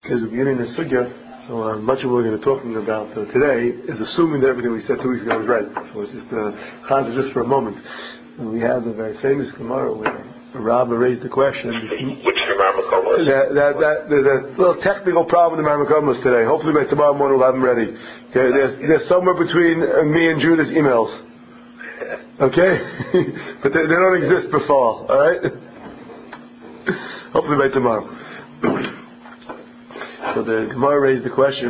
Because we're beginning the sugya, so much of what we're going to be talking about today is assuming that everything we said 2 weeks ago was right. So it's just just for a moment. And we have a very famous Gemara where Rabbi raised the question. Which Gemara Makomos? There's a little technical problem in the Makomos today. Hopefully by tomorrow morning we'll have them ready. They're somewhere between me and Judah's emails. Okay? But they don't exist before. Alright? Hopefully by tomorrow. So the Gemara raised the question,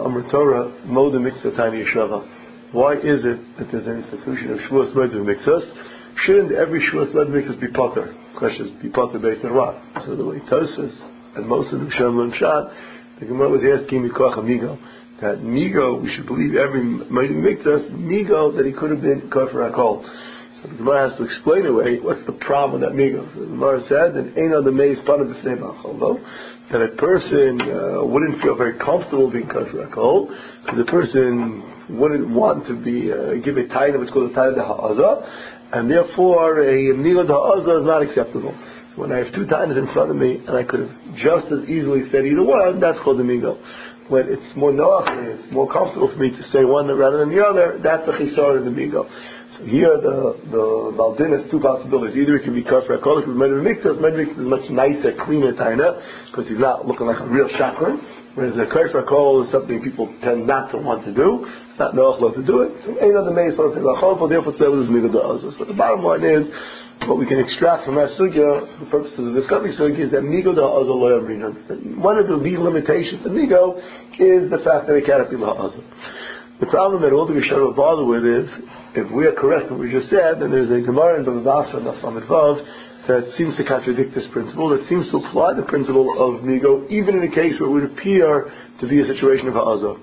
why is it that there's an institution of Shavuos Moed Mikzos? Shouldn't every Shavuos Moed Mikzos be potter? The question is, be potter based on what? So the way Tosfos and most of the Shem Shad, the Gemara was asking Mikoach Migo, that Migo, we should believe every Moed Mikzos, Migo, that he could have been Kafir HaKol. So the Gemara has to explain away what's the problem with that Migo. So the Gemara said that Eino the Meis Pana B'Fnei Ba'Chol, that a person wouldn't feel very comfortable being Kafir HaKol, because a person wouldn't want to be give a taina, what's called a taina ha'azah, and therefore a Migo ha'azah is not acceptable. So when I have 2 tainas in front of me, and I could have just as easily said either one, that's called a Migo. When it's more noach, it's more comfortable for me to say one rather than the other, that's the chisar of the Migo. So here the Baldin has 2 possibilities. Either it can be Kafir HaKol, it can be Moed Mikzos. Moed Mikzos is a much nicer, cleaner taina, because he's not looking like a real shakran. Whereas the Kafir HaKol is something people tend not to want to do. It's not noach to do it. So ain't the maze for therefore it's able to Migo da'azah. So the bottom line is, what we can extract from that sugya, the purposes of this coming sugya, is that Migo da'azah lo yamrinan. One of the lead limitations of Migo is the fact that it cannot be la'azah. The problem that all the Rishonim will bother with is, if we are correct what we just said, then there's a Gemara in Bava Basra that seems to contradict this principle, that seems to apply the principle of Migo, even in a case where it would appear to be a situation of ha'azah.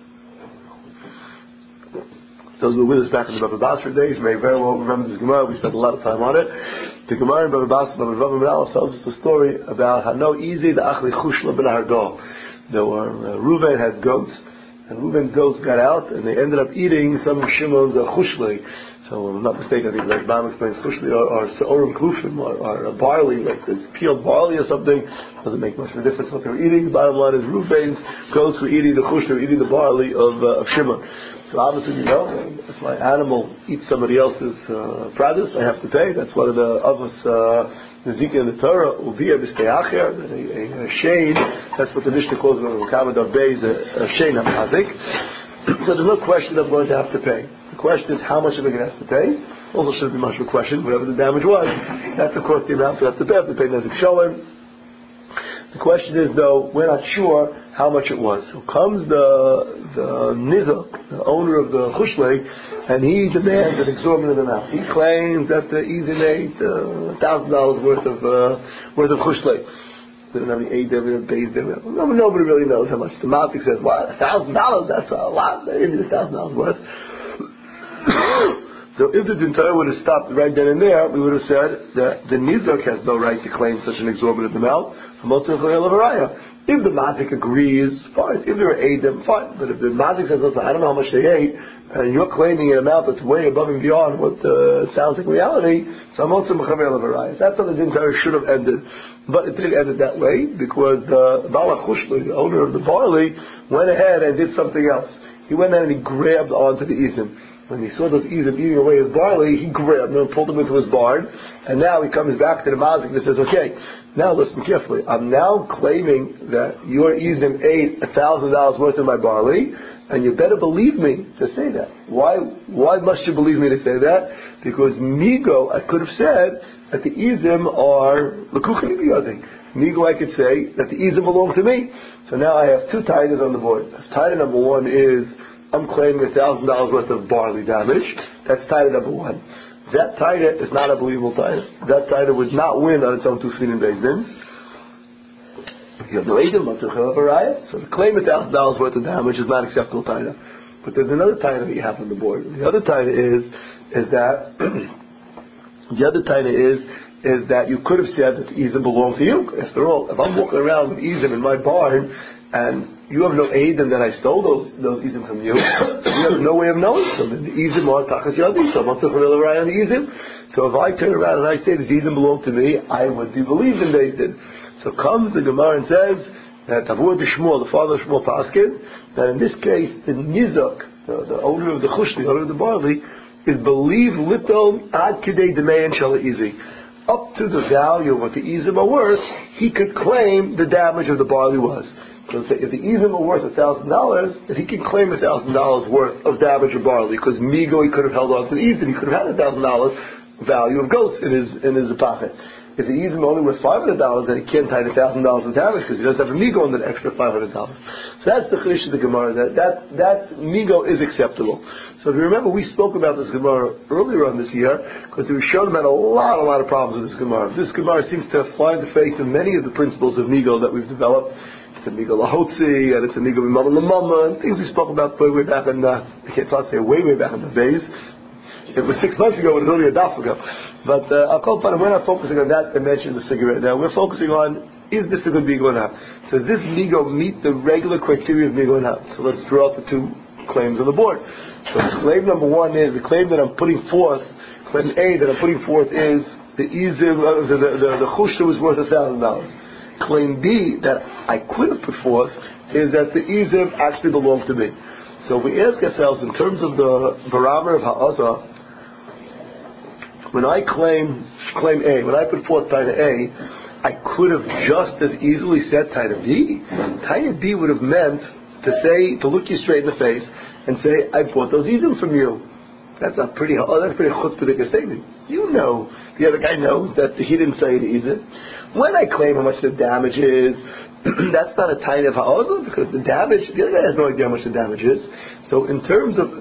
Those who were with us back in the Bava Basra days may very well remember this Gemara. We spent a lot of time on it. The Gemara in Bava Basra, tells us the story about how no easy the Achli Chushla ben Hardo. There were Reuven had goats, and Reuven's goats got out, and they ended up eating some of Shimon's chushlei. So, if I'm not mistaken, I think like Bam explains chushlei or seorim klufim or barley, like this peeled barley or something. Doesn't make much of a difference what they were eating. The bottom line is Reuven's goats were eating the chushlei, were eating the barley of Shimon. So obviously, if my animal eats somebody else's produce, I have to pay. That's one of the avos Nezika in the Torah, Uviya B'Steyacher, a shane. That's what the Mishnah calls it on Kamad of Beis, a shane Hamazik. So there's no question I'm going to have to pay. The question is how much am I going to have to pay? Also shouldn't be much of a question, whatever the damage was. That's of course the amount I have to pay. I have to pay Nezik Shalom. The question is though, we're not sure how much it was. So comes the Nizah, the owner of the Chushlei, and he demands an exorbitant amount. He claims that the Izin ate $1,000 worth of Chushlei. They don't have any aid there, base there. Nobody really knows how much. The Mazik says, what, $1,000? That's a lot. They didn't $1,000 worth. So if the Dintara would have stopped right then and there, we would have said that the Nizak has no right to claim such an exorbitant amount. If the Mazik agrees, fine. If there are Eidim, fine. But if the Mazik says, listen, I don't know how much they ate, and you're claiming an amount that's way above and beyond what sounds like reality, so that's how the Dintara should have ended. But it didn't end it that way, because the Bala Chushli, the owner of the barley, went ahead and did something else. He went ahead and he grabbed onto the Izim. When he saw those Izim eating away his barley, he grabbed them and pulled them into his barn. And now he comes back to the Mazik and says, okay, now listen carefully. I'm now claiming that your Izim ate $1,000 worth of my barley, and you better believe me to say that. Why must you believe me to say that? Because Migo, I could have said that the Izim are L'kuchim biyadi. Migo, I could say that the Izim belong to me. So now I have 2 titles on the board. Title number 1 is I'm claiming $1,000 worth of barley damage. That's title number 1. That title is not a believable title. That title would not win on its own 2 feet in Bezdin. You have no agent, so to claim $1,000 worth of damage is not acceptable title. But there's another title that you have on the board. The other title is that you could have said that the Izim belongs to you. After all, if I'm walking around with Izim in my barn and you have no aid in that I stole those Izim from you, so you have no way of knowing. So then the Izim are Takas Yadi, so what's the Raya on the Izim? So if I turn around and I say the Izim belong to me, I would be believed in Bezdin. So comes the Gemara and says, that Tavur de Shmuel, the father of Shmuel Paskin, that in this case the nizak, the owner of the chushli, the owner of the barley, is believed little ad kidei demayan shala izi. Up to the value of what the izim are worth, he could claim the damage of the barley was. So if the izim are worth $1,000, then he can claim $1,000 worth of damage of barley, because migo he could have held on to the izim, he could have had $1,000 value of goats in his pocket. If the izim only worth $500, then he can't tie $1,000 of damage because he doesn't have a migo on that extra $500. So that's the chiddush of the Gemara. That migo is acceptable. So if you remember, we spoke about this Gemara earlier on this year because we showed about a lot of problems with this Gemara. This Gemara seems to have flied the face of many of the principles of migo that we've developed. It's a migo lahotzi and it's a migo b'mama l'mama and things we spoke about way back in I can't say way back in the days. It was 6 months ago, it was only a daf ago. But I'll call upon it. We're not focusing on that dimension of the cigarette now. We're focusing on, is this a good migo or not? Does this migo meet the regular criteria of migo or not? So let's draw out the two claims on the board. So claim number one is, the claim that I'm putting forth, claim A that I'm putting forth is the izim, the chushta was worth $1,000. Claim B that I could have put forth is that the izim actually belonged to me. So we ask ourselves, in terms of the barometer of ha'azah, when I claim A, when I put forth Taina A, I could have just as easily said Taina B. Taina B would have meant to look you straight in the face and say, I bought those izim from you. That's a pretty chutzpah statement. You know, the other guy knows that he didn't say it either. When I claim how much the damage is, that's not a Taina of ha'azah, because the other guy has no idea how much the damage is. So in terms of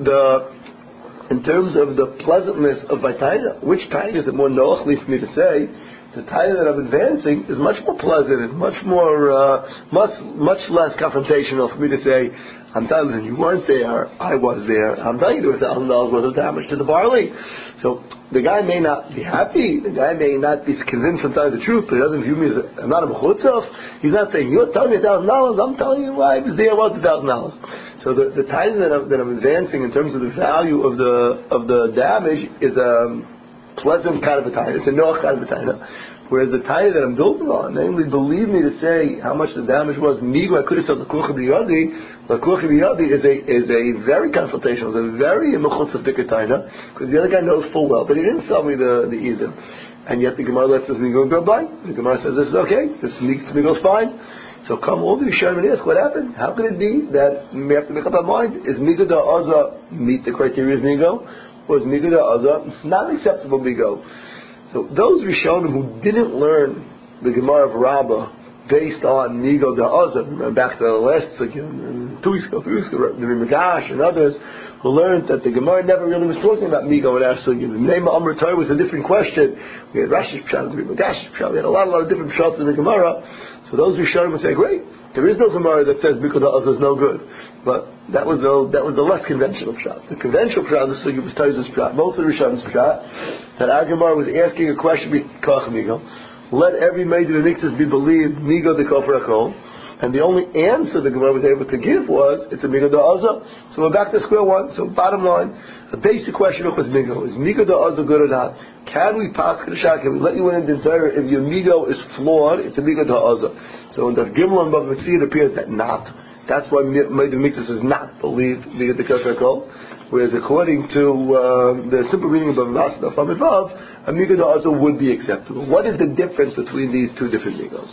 the pleasantness of my taina, which taina is it more noachly for me to say? The taina that I'm advancing is much more pleasant, is much less confrontational for me to say, I'm telling you, you weren't there, I was there, I'm telling you there was $1,000 worth of damage to the barley. So the guy may not be happy, the guy may not be convinced from telling the truth, but he doesn't view me as I'm not a mechutzaf. He's not saying, you're telling me $1,000, I'm telling you I was there, I was $1,000. So the taina that I'm advancing in terms of the value of the damage is a pleasant kind of a taina. It's a noach kind of a taina. Whereas the taina that I'm building on, namely, believe me to say how much the damage was. Migo, I could have said l'kuach b'yadi. L'kuach b'yadi is a very confrontational, it's a very mechutzav taina, because the other guy knows full well, but he didn't sell me the izim. And yet the Gemara lets this migo go by. The Gemara says this is okay. This migo's fine. So come all the Rishonim and ask, what happened? How could it be that we have to make up our mind? Is migo da'azah meet the criteria of migo? Or is migo da'azah not an acceptable migo? So those Rishonim who didn't learn the Gemara of Rabbah based on migo da'azah, back to the last 2 weeks ago, 3 weeks ago, the Magash and others, who learned that the Gemara never really was talking about migo and our sugya. The name of Amr Torah was a different question. We had Rashi's pshat, we had Magash's pshat, we had a lot of different pshats in the Gemara. So those Rishonim would say, great, there is no Gemara that says migo da'azah is no good. But that was the less conventional pshat. The conventional pshat of the sugya was Taiza's pshat. Most of the Rishonim's pshat, that our Gemara was asking a question, b'kach migo. Let every maid in the mixes be believed, migo de kofar akol. And the only answer the Gemara was able to give was, it's a migo da'azah. So we're back to square one. So bottom line, the basic question was migo. Is migo da'azah good or not? Can we pass k'dashah? Can we let you in the Torah? If your migo is flawed, it's a migo da'azah. So in the Gimel and Bava Metzia, it appears that not. That's why Maid Mikdash is not believed migo de kofar akol. Whereas according to the simple reading of Bava Basra from above, a migo da'azah would be acceptable. What is the difference between these two different migos?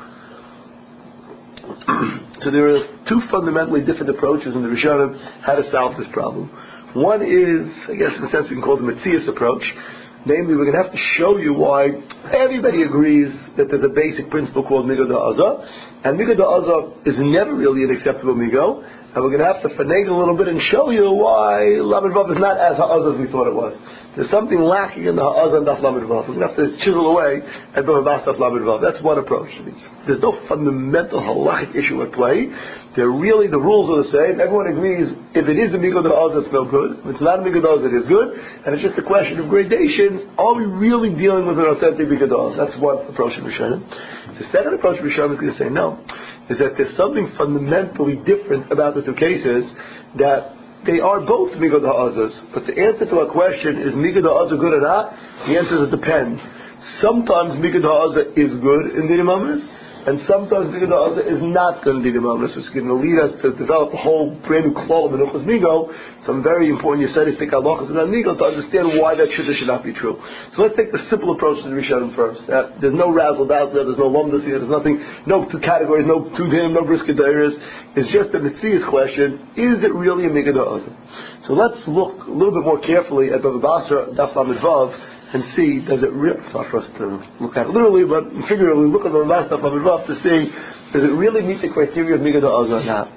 So there are two fundamentally different approaches in the Rishonim how to solve this problem. One is, I guess in a sense we can call the Metzias approach. Namely, we're going to have to show you why everybody agrees that there's a basic principle called migo da'azah, and migo da'azah is never really an acceptable migo, and we're going to have to finagle a little bit and show you why Lamed Vav is not as ha'azah as we thought it was. There's something lacking in the ha'azah and daf Lamed Vav. We're going to have to chisel away at the daf Lamed Vav. That's one approach. There's no fundamental halachic issue at play. The rules are the same. Everyone agrees if it is a migo da'azah, it's no good. If it's not a migo da'azah, it is good. And it's just a question of gradations. Are we really dealing with an authentic migo da'azah? That's one approach of Rishonim. The second approach of Rishonim is going to say no. Is that there's something fundamentally different about the two cases, that they are both migo da'azahs. But the answer to our question, is migo da'azah good or not? The answer is it depends. Sometimes migo da'azah is good in the imamis, and sometimes Migo Da'aza is not going to be the Mamras. It's going to lead us to develop a whole brand new klal of Menuchas Migo, some very important Yesodistic halachas in that Migo to understand why that should not be true. So let's take the simple approach to the Rishonim first. There's no razzle dazzle, there's no lumdus here, there's nothing, no two categories, no two din, no brisket dairies. It's just a Mitzias question: is it really a Migo Da'aza? So let's look a little bit more carefully at Bava Basra Daf Lamed Vav and see, does it really, it's not for us to look at it literally, but figuratively, look at the last Daf Lamed Vav to see, does it really meet the criteria of Migo Da'aza or not?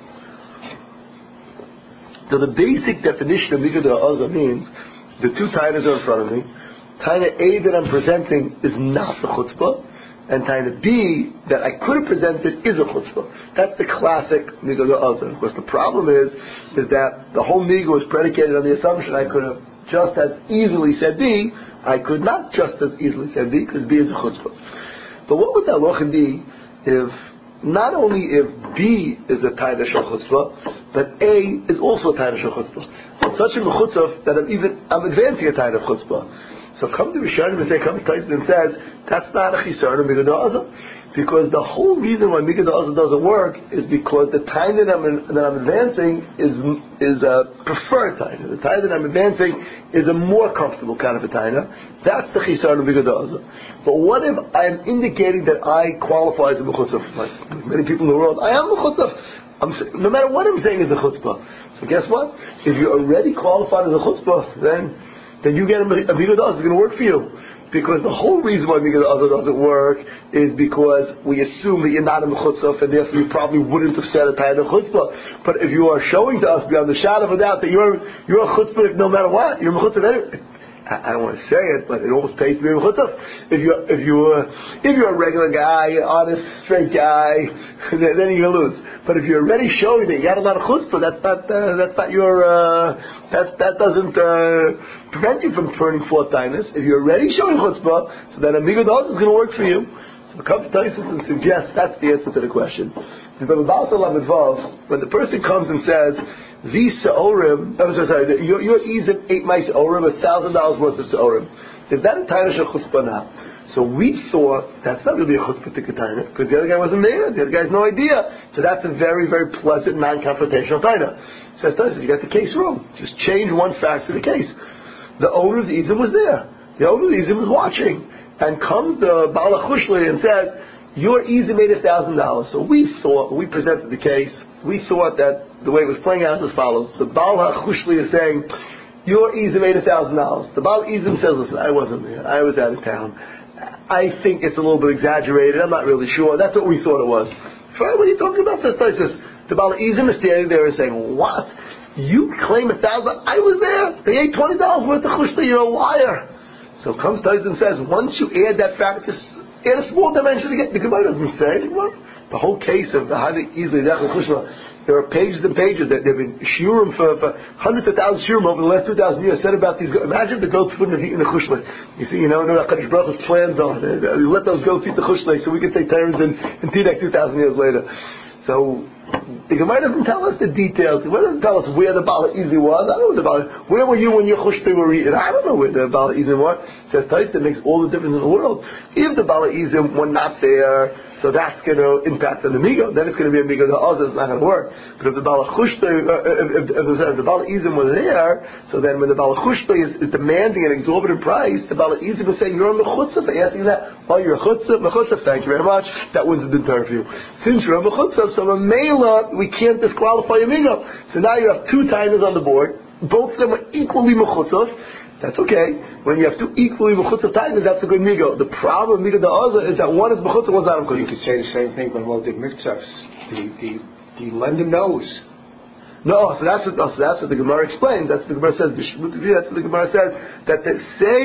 So the basic definition of Migo Da'aza means, the two tainas are in front of me. Taina A that I'm presenting is not the chutzpah, and Taina B that I could have presented is a chutzpah. That's the classic Migo Da'aza. Of course, the problem is that the whole Migo is predicated on the assumption I could have just as easily said B. I could not just as easily said B, because B is a chutzpah. But what would the halacha be if not only if B is a taina shel chutzpah, but A is also a taina shel chutzpah? Such a mechutzah that I'm advancing a taina of chutzpah. So come to Rishonim and say, comes Tyson and says, that's not a chisar of Migo Da'aza. Because the whole reason why Migo Da'aza doesn't work is because the time that I'm advancing is a preferred time. The time that I'm advancing is a more comfortable kind of a time. That's the chisar of Migo Da'aza. But what if I'm indicating that I qualify as a mechutzah? Like many people in the world, I am a mechutzah. No matter what I'm saying is a chutzpah. So guess what? If you're already qualified as a chutzpah, then you get a Migo Da'aza is going to work for you. Because the whole reason why Migo Da'aza doesn't work is because we assume that you're not a mechutzah, and therefore you probably wouldn't have said a taina chutzpah. But if you are showing to us beyond the shadow of a doubt that you're a chutzpah no matter what, you're a mechutzah anyway. I don't want to say it, but it almost pays to be a mechutzah. If you're a regular guy, honest, straight guy, then you're gonna lose. But if you're already showing that you got a lot of chutzpah, that doesn't prevent you from turning fourth tainas. If you're already showing chutzpah, so then a Migo Da'aza is going to work for you. So it comes to Tysus and suggests that's the answer to the question. When the person comes and says, these Se'orim, your Ezim ate my Se'orim, $1,000 worth of Se'orim. Is that a taina shel chutzpah now? So we thought that's not really a chutzpah taina because the other guy wasn't there. The other guy has no idea. So that's a very, very pleasant, non-confrontational taina. So you got the case wrong. Just change one fact to the case. The owner of the Ezim was there. The owner of the Ezim was watching. And comes the Baal HaChushli and says, your Ezim made $1,000. So we presented the case. We thought that the way it was playing out is as follows. The Baal HaChushli is saying, your Ezim made $1,000. The Baal Ezim says, listen, I wasn't there. I was out of town. I think it's a little bit exaggerated. I'm not really sure. That's what we thought it was. What are you talking about? Says the Baal Ezim is standing there and saying, what? You claim $1,000? I was there. They ate $20 worth of chushli. You're a liar. So comes Tyson and says, once you add that fact, just add a small dimension again. The Gemara doesn't say anymore. The whole case of how they easily that with chushla. There are pages and pages that there have been shiurim for hundreds of thousands of shiurim over the last 2,000 years said about these. Imagine the goats wouldn't have eaten the chushla. You see, no HaKadosh Baruch Hu's plans on it. Let those goats eat the chushla so we can say terms in Tidak 2,000 years later. So the Gemara doesn't tell us the details. The Gemara doesn't tell us where the Baal Ezim was. I don't know where the Baal. Where were you when your chushla were eaten? I don't know where the Baal Ezim was. Says Tyson, makes all the difference in the world. If the Baal Ezim were not there, so that's going to impact on the Migo. Then it's going to be a Migo Da'aza. It's not going to work. But if the Baal Chushla, if the Baal Ezim was there, so then when the Baal Chushla is demanding an exorbitant price, the Baal Ezim is saying, you're on the chutzah for asking that. Oh, you're a chutzah? Thank you very much. That wouldn't have been turned for you. Since you're on the chutzah, so a Mela, we can't disqualify a Migo. So now you have two timers on the board. Both of them are equally mechutzah. That's okay. When you have two equally mechutzah timers, that's a good Migo. The problem with Migo Da'aza is that one is mechutzah, one's not mechutzah. You could say the same thing about Modik Miktzahs. The lender knows. No, so that's what the Gemara explains. That's what the Gemara says. That's what the Gemara says. That say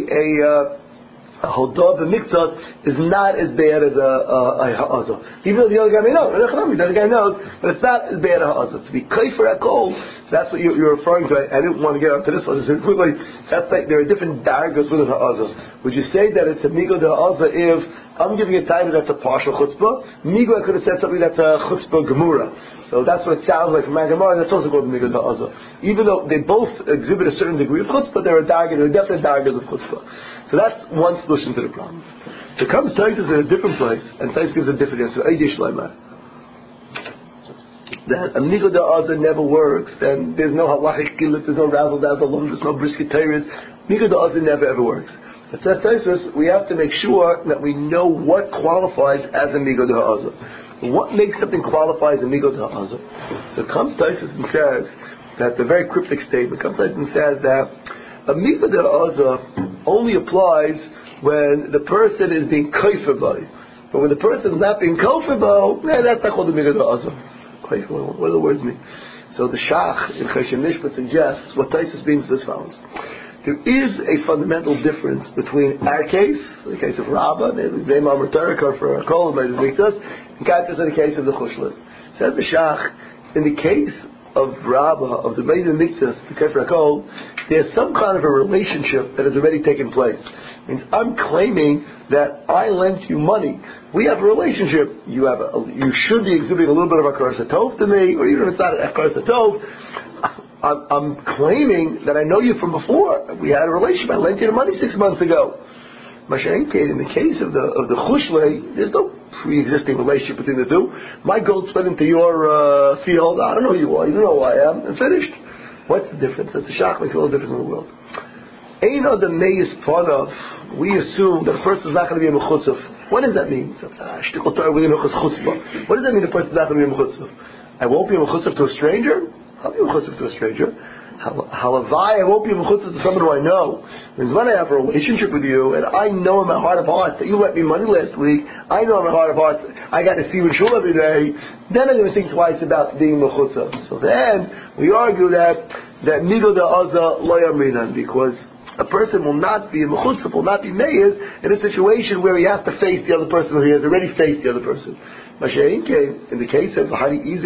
a hodah b'miktzos is not as bad as a ha'azah. Even though the other guy may know. The other guy knows, but it's not as bad as a ha'azah. To be kaifer at kol, that's what you're referring to. I didn't want to get onto this one. That's like there are different dargas with a ha'azah. Would you say that it's a migo de ha'azah if I'm giving a title that's a partial chutzpah. Migo, I could have said something that's a chutzpah gemura. So that's what it sounds like from my Gemara. That's also called migo da'azah. Even though they both exhibit a certain degree of chutzpah, they're definitely dargahs of chutzpah. So that's one solution to the problem. So comes Taisus in a different place, and Taisus gives a different answer. That a migo da'azah never works, and there's no halachic gilut, there's no razzle dazzle, there's no brisket teres. Migo da'azah never ever works. But says Taisus, we have to make sure that we know what qualifies as a migo da'azah. What makes something qualify as a migo da'azah? So comes Taisus and says that the very cryptic statement comes Taisus and says that a migo da'azah only applies when the person is being kaifer by. But when the person is not being kaifer by, that's not called a migo da'azah. What do the words mean? So the Shach in Choshen Mishpat suggests what Taisus means as follows. There is a fundamental difference between our case, the case of Rabbah, the Amar Torah for a kol, and the contrast in the case of the Chushlet. Says the Shach, in the case of Rabbah, of the Beis Miktas, the Kefer HaKol, there's some kind of a relationship that has already taken place. It means I'm claiming that I lent you money. We have a relationship. You should be exhibiting a little bit of Hakaras HaTov to me, or even if it's not Hakaras HaTov, I'm claiming that I know you from before. We had a relationship. I lent you the money 6 months ago. Mashenke, in the case of the Chushle, there's no pre-existing relationship between the two. My goats went into your field. I don't know who you are. You don't know who I am. And finished. What's the difference? That the Shach makes all the difference in the world. Ein adam meis panav. We assume that a person is not going to be a mechutzaf. What does that mean? What does that mean? The person is not going to be a mechutzaf? I won't be a mechutzaf to a stranger. I'll be a mechutzaf to a stranger. Halavai, I won't be a mechutzaf to someone who I know. Because when I have a relationship with you, and I know in my heart of hearts that you lent me money last week, I know in my heart of hearts I got to see you in shul every day, then I'm going to think twice about being mechutzaf. So then we argue that migo da'azah lo yamrinan, because a person will not be a mechutzaf, will not be meiz in a situation where he has to face the other person, or he has already faced the other person. In the case of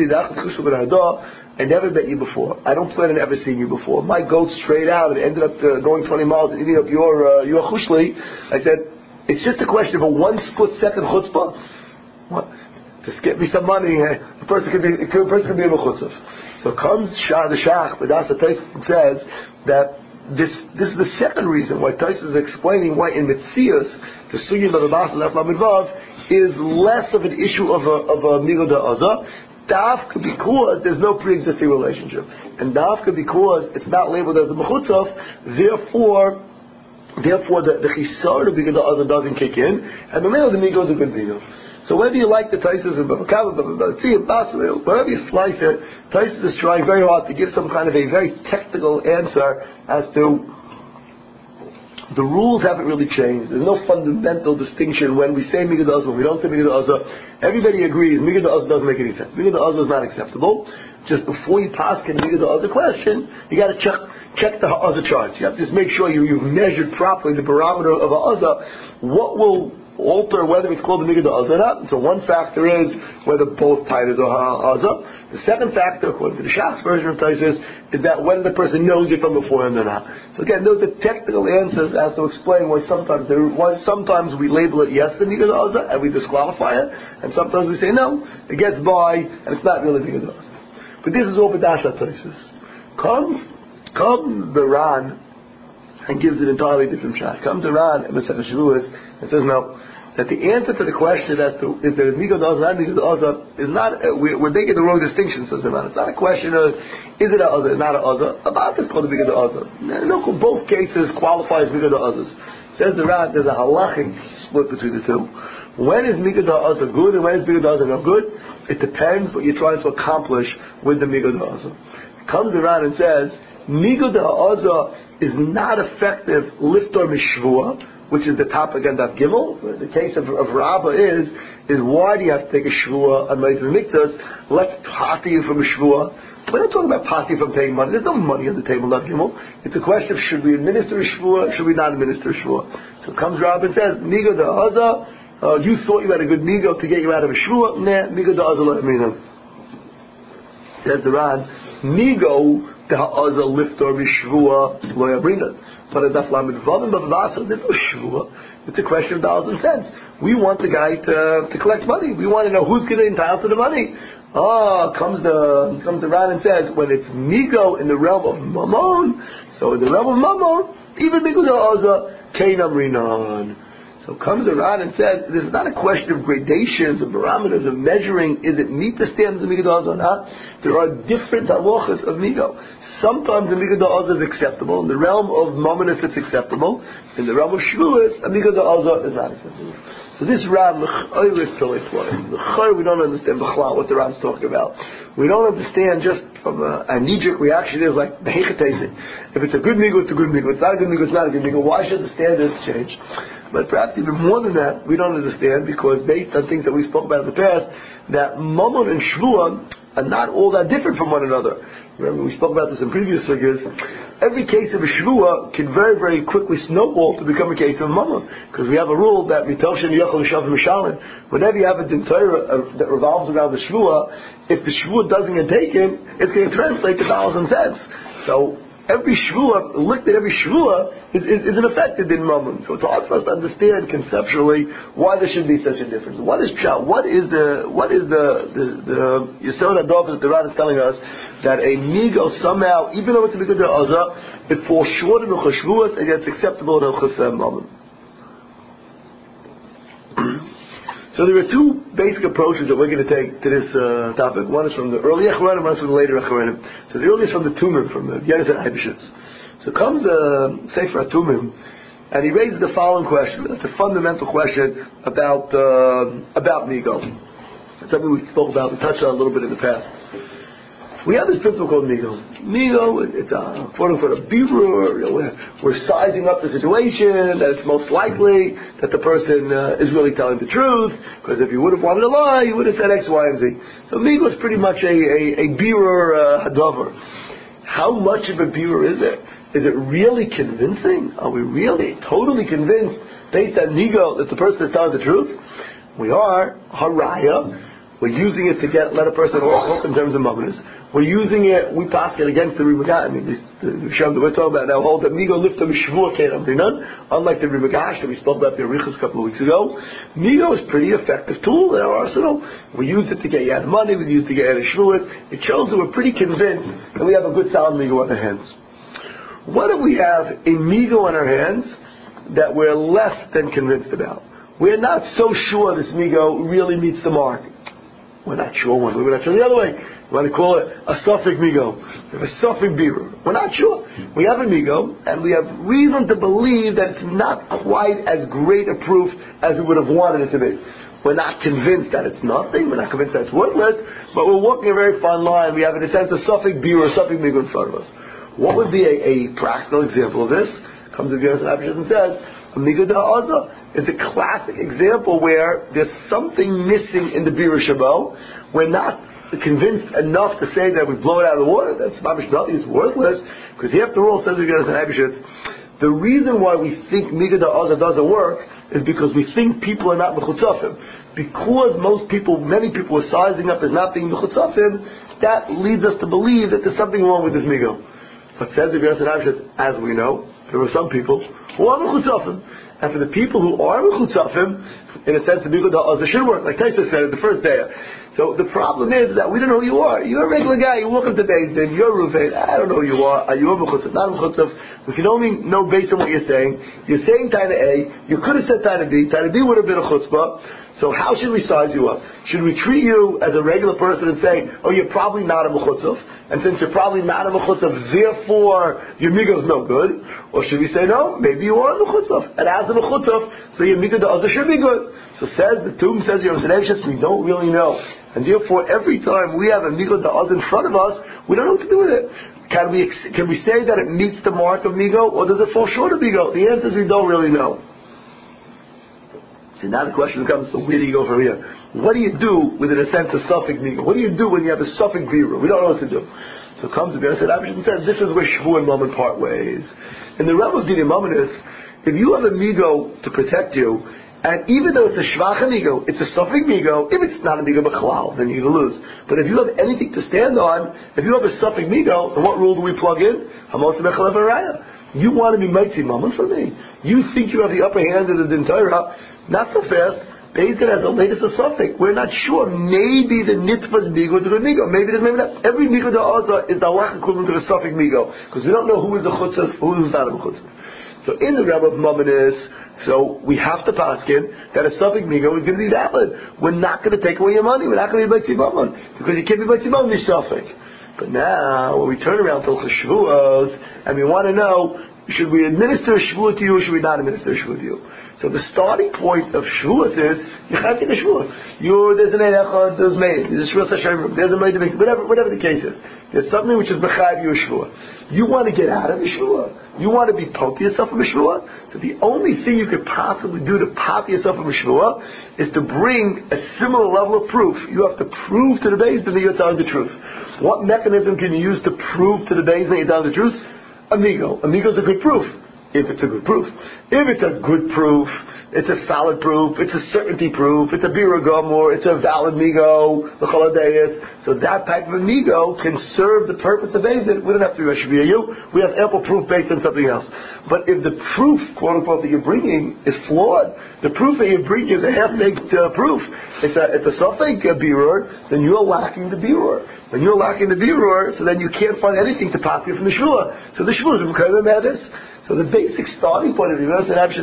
I never met you before. I don't plan on ever seeing you before. My goat strayed out and ended up going 20 miles and eating up your chushli. I said, it's just a question of a 1 split second chutzpah. What? Just get me some money. A person could be a mechutzaf. So comes the Shach, but that's the Taisus says that this is the second reason why Taisus is explaining why in Metzius the sugya of the Bas Lef Lamed Vav is less of an issue of a migo da'azah. Dafka because there's no pre-existing relationship, and dafka because it's not labeled as a mechutzaf. Therefore the chisar of migo da'azah doesn't kick in, and the migo is a good migo. So whether you like the Taisus of wherever you slice it, Taisus is trying very hard to give some kind of a very technical answer as to the rules haven't really changed. There's no fundamental distinction when we say migo da'azah, when we don't say migo da'azah. Everybody agrees migo da'azah doesn't make any sense. Migo da'azah is not acceptable. Just before you pass in a migo da'azah question, you got to check the ha'azah charts. You have to just make sure you've measured properly the barometer of ha'azah. What will alter whether it's called a migo da'azah or not? So one factor is whether both titles are ha'azah. The second factor, according to the Shach's version of Taisus, is that whether the person knows it from beforehand or not. So again, those are technical answers as to explain why sometimes we label it yes to migo da'azah and we disqualify it, and sometimes we say no, it gets by and it's not really migo da'azah. But this is all B'dashat Taisus. Comes the Ran and gives an entirely different shot. Comes the Ran and Masechah Shavuos and says no. That the answer to the question as to is there migo da'azah, not migo da'azah, is not. We're making the wrong distinction, says the Ran. It's not a question of is it a azah, not a azah. About this called a migo da'azah. Look, both cases qualify as migo da'azahs. Says the Ran, there's a halachic split between the two. When is migo da'azah good and when is migo da'azah not good? It depends what you're trying to accomplish with the migo da'azah. Comes the Ran and says migo da'azah is not effective liftor mishvua, which is the topic on Daf Gimel. The case of Rabbah is why do you have to take a shvua on Ma'aser Miktas? Let's party you from a shvua. We're not talking about party from taking money. There's no money on the table, Daf Gimel. It's a question of should we administer a shvua, should we not administer a shvua? So comes Rabbah and says, migo da'azah, you thought you had a good migo to get you out of a shvua? Nah, migo da'azah lo yamina. Says the Ran, migo the ha'aza liftor b'shvua lo yabrina. But at daf lamed vavim b'vasa, there's no shvua. It's a question of dollars and cents. We want the guy to collect money. We want to know who's going to entitle to the money. Comes the Ran and says, when it's migo in the realm of mammon, so in the realm of mammon, even migo ha'aza keinam rinan. So comes the Ran and says, this is not a question of gradations, of parameters, of measuring, is it meet the standards of Migo Da'azah or not? There are different halachas of Migo. Sometimes the Migo Da'azah is acceptable. In the realm of Mamonis it's acceptable. In the realm of Shvuas, a Migo Da'azah is not acceptable. So this Ram, we don't understand what the Ram's talking about. We don't understand just from a knee-jerk reaction is like, if it's a good Migo, it's a good Migo. It's not a good Migo, it's not a good Migo. Why should the standards change? But perhaps even more than that, we don't understand, because based on things that we spoke about in the past, that Mammon and Shvuah are not all that different from one another. Remember, we spoke about this in previous figures. Every case of a Shvuah can very, very quickly snowball to become a case of Mammon, because we have a rule that whenever you have a din Torah that revolves around the Shvuah, if the Shvuah doesn't get taken, it's going to translate to dollars and cents. So every shvuah, looked at every shvuah, is an affected in Mammon. So it's hard for us to understand conceptually why there should be such a difference. What is pshat? What is the Yesod HaDov that the Ran is telling us that a migo somehow, even though it's a migo da'azah, it falls short of the shvuas and yet it's acceptable in the Mammon. So there are two basic approaches that we're going to take to this topic. One is from the early Achronim, one is from the later Achronim. So the early is from the Tumim, from the Yenis and Eibishitz. So comes the Sefer HaTumim, and he raises the following question. It's a fundamental question about Migo. It's something we spoke about, we touched on a little bit in the past. We have this principle called Migo. Migo, it's a quote-unquote a birur. We're sizing up the situation, that it's most likely that the person is really telling the truth, because if you would have wanted to lie, you would have said X, Y, and Z. So Migo is pretty much a birur hadavar. How much of a birur is it? Is it really convincing? Are we really totally convinced, based on Migo, that the person is telling the truth? We are haraya. We're using it to let a person off in terms of mamonis. We're using it, we pass it against the Rimagash. I mean, the Shem that we're talking about now hold that Migo lifta mishvua kein amrinan. Unlike the Rimagash that we spoke about the Arichas a couple of weeks ago, Migo is a pretty effective tool in our arsenal. We use it to get you out of money, we use it to get out of shvuas. It shows that we're pretty convinced that we have a good solid Migo on our hands. What if we have a Migo on our hands that we're less than convinced about? We're not so sure this Migo really meets the mark. We're not sure one. We're not sure the other way. We want to call it a suffix migo. We have a suffix birur. We're not sure. We have a migo, and we have reason to believe that it's not quite as great a proof as we would have wanted it to be. We're not convinced that it's nothing. We're not convinced that it's worthless. But we're walking a very fine line. We have, in a sense, a suffix birur, a suffix migo in front of us. What would be a practical example of this? Comes to the Yenis and says, a migo da'azah is a classic example where there's something missing in the birur shabo. We're not convinced enough to say that we blow it out of the water. That's mamish nothing. It's worthless, because after all, says the Yenis and Eibishitz, the reason why we think migo da'azah doesn't work is because we think people are not mechutzafim. Because many people are sizing up as not being mechutzafim, that leads us to believe that there's something wrong with this migo. But says the Yenis and Eibishitz, as we know, there are some people who are mechutzafim, and for the people who are mechutzafim, in a sense, the migo da'azah should work, like Taisa said in the first day. So the problem is that we don't know who you are. You're a regular guy. You walk up to Beis Din. You're Ruvain. I don't know who you are. Are you a mechutzaf? Not a mechutzaf. We can only know based on what you're saying. You're saying Taina A. You could have said Taina B. Taina B would have been a chutzpah. So how should we size you up? Should we treat you as a regular person and say, oh, you're probably not a mechutzaf, and since you're probably not a mechutzaf, therefore your migo's no good? Or should we say, no, maybe you are a mechutzaf, and as a mechutzaf, so your migo da'azah should be good? So says the Tum, says Yenis and Eibishitz, we don't really know. And therefore, every time we have a migo da'azah in front of us, we don't know what to do with it. Can we say that it meets the mark of migo, or does it fall short of migo? The answer is we don't really know. So now the question comes, so where do you go from here? What do you do with, in a sense, a suffix migo? What do you do when you have a suffix birur? We don't know what to do. So comes the Yenis and Eibishitz and says, this is where Shvu and Mammon part ways. In the realm of Dina Mammonis, if you have a migo to protect you, And even though it's a shvach amigo, it's a suffix migo. If it's not a migo b'chalal, then you're going to lose. But if you have anything to stand on, if you have a suffix migo, then what rule do we plug in? Hamotzi b'chalav araya. You want to be mighty mammon for me. You think you have the upper hand in the Din Torah. Not so fast. Beis Din has the latest a suffix. We're not sure. Maybe the nitva's migo is a good migo. Maybe not. Every migo da'aza is the halach equivalent to the suffix migo. Because we don't know who is a chutzah, who's not a chutzah. So in the realm of mammonis, so we have to paskin that a suffix migo is going to be valid. We're not going to take away your money. We're not going to be mighty mammon. Because you can't be mighty mammon with suffix. But now, when we turn around to Shavuos, and we want to know, should we administer a Shavuot to you, or should we not administer a Shavuot to you? So the starting point of Shavuos is, you have to get a Shavuot. There's an Eichad, there's Meir, there's a Shavuot HaShem, there's a Meir, whatever the case is. There's something which is Mechayiv you a Shavuot. You want to get out of a Shavuot. You want to be poked yourself from a Shavuot. So the only thing you could possibly do to pop yourself from a Shavuot is to bring a similar level of proof. You have to prove to the Beis Din that you're telling the truth. What mechanism can you use to prove to the Beis Din that you're telling the truth? Amigo. Amigo is a good proof. If it's a good proof. If it's a good proof, it's a solid proof, it's a certainty proof, it's a bira gomor, it's a valid migo, the choladeis. So that type of migo can serve the purpose of Beis Din. We don't have to be Reshaviyayu. We have ample proof based on something else. But if the proof, quote unquote, that you're bringing is flawed, the proof that you're bringing is a half-baked proof. It's a suffix birur, then you're lacking the birur. When you're lacking the birur, so then you can't find anything to pop you from the shvua. So the shvua is kind of madness. So the basic starting point of the University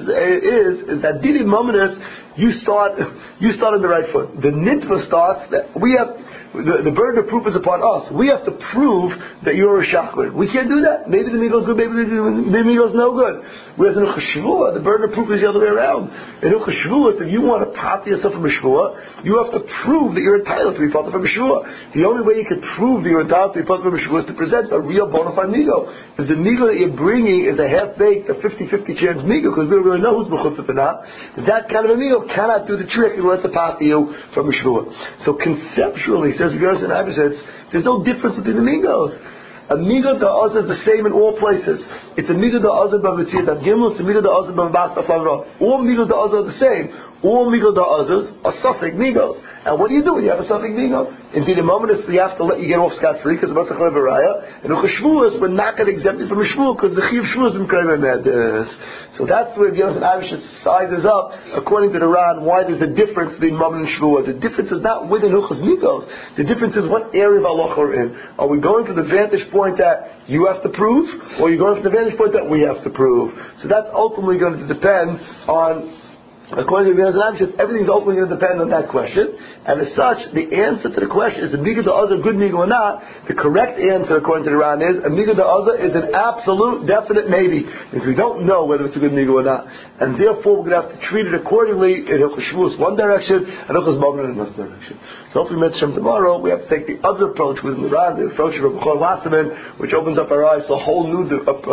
is that Didi Mominus, you start on the right foot. The Nitva starts that we have the burden of proof is upon us. We have to prove that you're a shachar. We can't do that. Maybe the migo is good, maybe the migo is no good. Whereas in Ucha Shvua, the burden of proof is the other way around. In Ucha Shvua, if you want to pop yourself from a Shvua, you have to prove that you're entitled to be part of a Shvua. The only way you can prove that you're entitled to be part of a Shvua is to present a real bona fide migo. If the migo that you're bringing is a half-baked, a 50-50 chance migo, because we don't really know who's mechutzah or not, that kind of a migo cannot do the trick and let the pop you from a Shvua. So conceptually, says Gerson Abishetz, there's no difference between the migos. A migo da'azah is the same in all places. It's a migo da'azah b'mitzvah daf gimel. It's a migo da'azah b'mas daf lavro. All migo da'azah are the same. All migo da'azahs are suffix migos. And what do you do when you have a suffix migo? Indeed, in moments we have to let you get off scot-free because of what's a raya. And Ucha Shvuos, we're not going to exempt you from a shvua because the chiyuv shvua is b'mkayim madness. So that's where Gerson Abishetz sizes up, according to the Ran, why there's a difference between mom and shvua. The difference is not within Ucha's migos. The difference is what area of halacha we're in. Are we going from the vantage point that you have to prove, or are you going from the vantage point that we have to prove? So that's ultimately going to depend on, according to the Gerson, everything's ultimately going to depend on that question. And as such, the answer to the question is a migo da'azah good migo or not. The correct answer, according to the Ran, is a migo da'azah is an absolute, definite maybe. Because we don't know whether it's a good migo or not. And therefore, we're going to have to treat it accordingly in Hilchos Shavuos one direction and Hilchos Mavon in another direction. So hopefully, Mitzvah tomorrow, we have to take the other approach within the Ran, the approach of Rabbi Chol Wasserman, which opens up our eyes to a whole new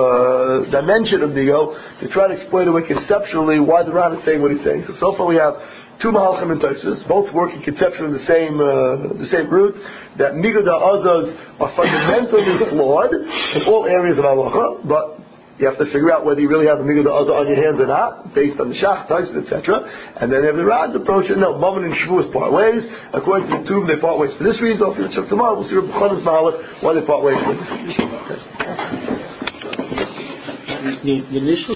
dimension of migo, to try to explain away conceptually why the Ran is saying what he's saying. So far we have two Mahalchim and Tosfos, both working conceptually the same route, that migo da'azahs are fundamentally flawed in all areas of halacha, but you have to figure out whether you really have the migo da'azah on your hands or not, based on the shach, Tosfos, etc. And then have the Rad's approach, and no, Mammon and Shavuos part ways. According to the two, they part ways for this reason. So if tomorrow, we'll see Rabbi Chodesh Mahalach why they part ways for this reason. The initial